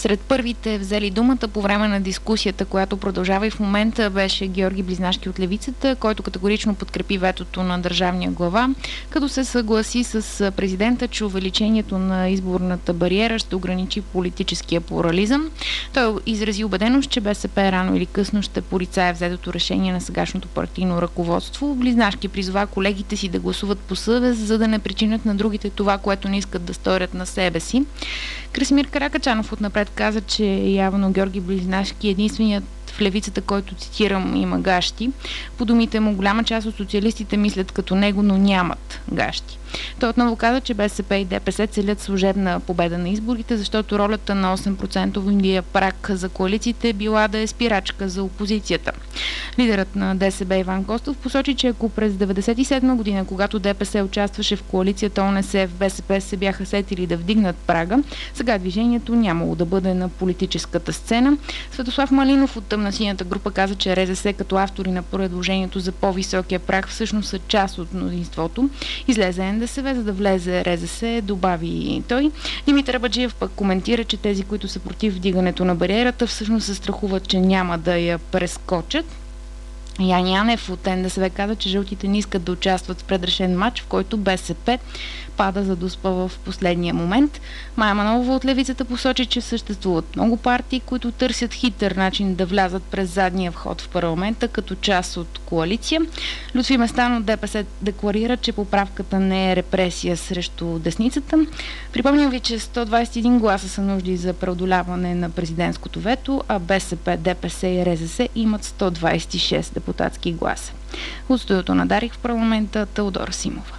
Сред първите взели думата по време на дискусията, която продължава и в момента, беше Георги Близнашки от Левицата, който категорично подкрепи ветото на държавния глава, като се съгласи с президента, че увеличението на изборната бариера ще ограничи политическия плурализъм. Той изрази убеденост, че БСП рано или късно ще порицае взетото решение на сегашното партийно ръководство. Близнашки призова колегите си да гласуват по съвест, за да не причинят на другите това, което не искат да сторят на себе си. Красимир Каракачанов отнапред каза, че явно Георги Близнашки е единственият в левицата, който, цитирам, има гащи. По думите му, голяма част от социалистите мислят като него, но нямат гащи. Той отново каза, че БСП и ДПС целят служебна победа на изборите, защото ролята на 8% праг за коалициите била да е спирачка за опозицията. Лидерът на ДСБ Иван Костов посочи, че ако през 1997 година, когато ДПС участваше в коалицията ОНС, в БСП се бяха сетили да вдигнат прага, сега движението нямало да бъде на политическата сцена. Светослав Малинов от Тъмносинята група каза, че РЗС като автори на предложението за по-високия праг всъщност са част от мнозинството. Излезе НДСВ, за да влезе РЗС, добави той. Димитър Абаджиев пък коментира, че тези, които са против вдигането на бариерата, всъщност се страхуват, че няма да я прескочат. Ян Янев от НДСВ каза, че жълтите не искат да участват в предрешен матч, в който БСП пада за Дуспа в последния момент. Мая Манолова от Левицата посочи, че съществуват много партии, които търсят хитър начин да влязат през задния вход в парламента като част от коалиция. Лютви Местан от ДПС декларира, че поправката не е репресия срещу десницата. Припомням ви, че 121 гласа са нужди за преодоляване на президентското вето, а БСП, ДПС и РЗС имат 126 депутатски гласа. От студиото на Дарик в парламента Теодора Симова.